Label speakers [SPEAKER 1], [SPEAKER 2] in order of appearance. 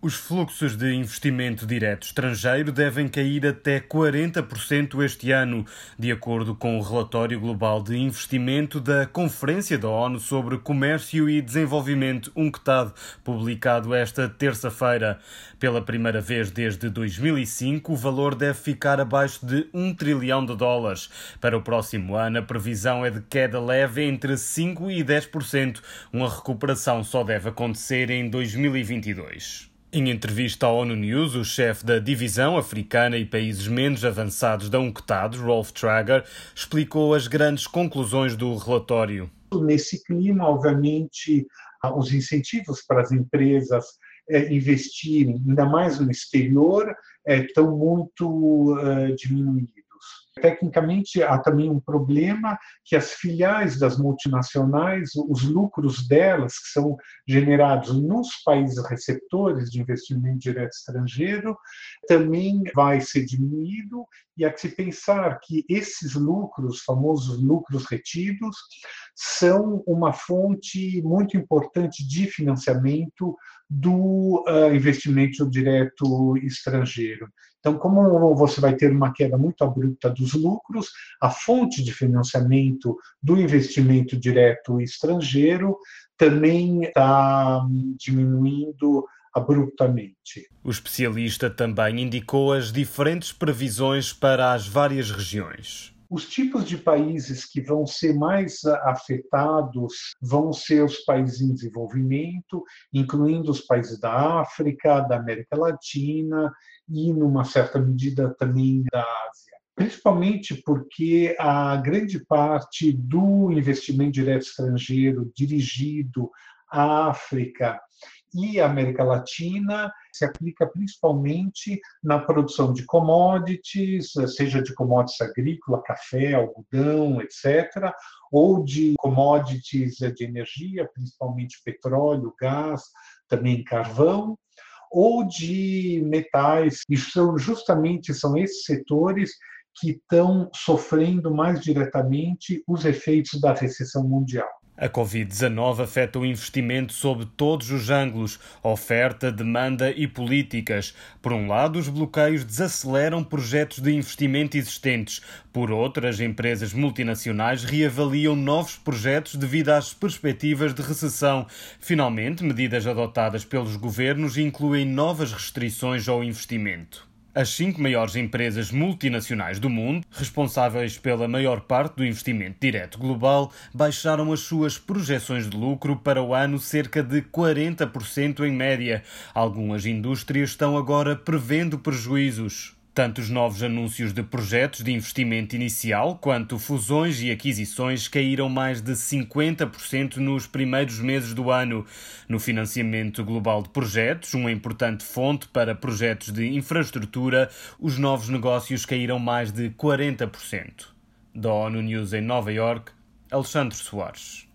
[SPEAKER 1] Os fluxos de investimento direto estrangeiro devem cair até 40% este ano, de acordo com o relatório global de investimento da Conferência da ONU sobre Comércio e Desenvolvimento, UNCTAD, publicado esta terça-feira. Pela primeira vez desde 2005, o valor deve ficar abaixo de US$ 1 trilhão. Para o próximo ano, a previsão é de queda leve entre 5% e 10%. Uma recuperação só deve acontecer em 2022. Em entrevista à ONU News, o chefe da divisão africana e países menos avançados da UNCTAD, Rolf Trager, explicou as grandes conclusões do relatório.
[SPEAKER 2] Nesse clima, obviamente, os incentivos para as empresas investirem, ainda mais no exterior, estão muito diminuídos. Tecnicamente, há também um problema que as filiais das multinacionais, os lucros delas, que são generados nos países receptores de investimento direto estrangeiro, também vai ser diminuído, e há que se pensar que esses lucros, famosos lucros retidos, são uma fonte muito importante de financiamento do investimento direto estrangeiro. Então, como você vai ter uma queda muito abrupta dos lucros, a fonte de financiamento do investimento direto estrangeiro também está diminuindo abruptamente.
[SPEAKER 1] O especialista também indicou as diferentes previsões para as várias regiões.
[SPEAKER 2] Os tipos de países que vão ser mais afetados vão ser os países em desenvolvimento, incluindo os países da África, da América Latina e, numa certa medida, também da Ásia. Principalmente porque a grande parte do investimento direto estrangeiro dirigido à África e à América Latina se aplica principalmente na produção de commodities, seja de commodities agrícolas, café, algodão, etc., ou de commodities de energia, principalmente petróleo, gás, também carvão, ou de metais. E são esses setores que estão sofrendo mais diretamente os efeitos da recessão mundial.
[SPEAKER 1] A Covid-19 afeta o investimento sob todos os ângulos, oferta, demanda e políticas. Por um lado, os bloqueios desaceleram projetos de investimento existentes. Por outro, as empresas multinacionais reavaliam novos projetos devido às perspectivas de recessão. Finalmente, medidas adotadas pelos governos incluem novas restrições ao investimento. As 5 maiores empresas multinacionais do mundo, responsáveis pela maior parte do investimento direto global, baixaram as suas projeções de lucro para o ano cerca de 40% em média. Algumas indústrias estão agora prevendo prejuízos. Tanto os novos anúncios de projetos de investimento inicial quanto fusões e aquisições caíram mais de 50% nos primeiros meses do ano. No financiamento global de projetos, uma importante fonte para projetos de infraestrutura, os novos negócios caíram mais de 40%. Da ONU News em Nova Iorque, Alexandre Soares.